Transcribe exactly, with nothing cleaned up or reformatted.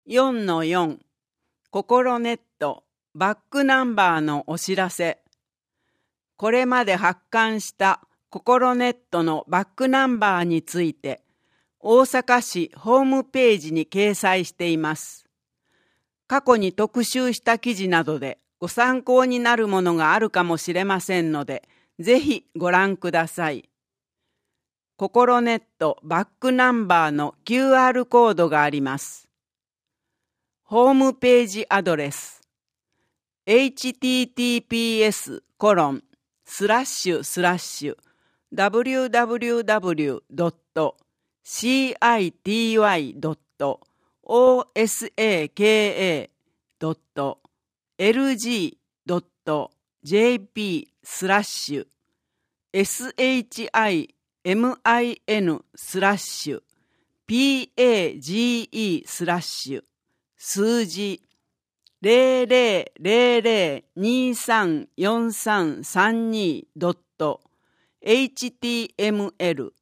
よんのよん ココロネットバックナンバーのお知らせ。これまで発刊したココロネットのバックナンバーについて大阪市ホームページに掲載しています。過去に特集した記事などでご参考になるものがあるかもしれませんので、ぜひご覧ください。ココロネットバックナンバーの キューアール コードがあります。ホームページアドレス エイチティーティーピーエス コロン スラッシュスラッシュ ダブリューダブリューダブリュー ドット シーアイティーワイ ドット オーエスエーケーエー ドット エルジー ドット ジェーピー スラッシュ シャイン スラッシュ ページスラッシュ数字 ゼロゼロゼロゼロにさんよんさんさんに ドット エイチティーエムエル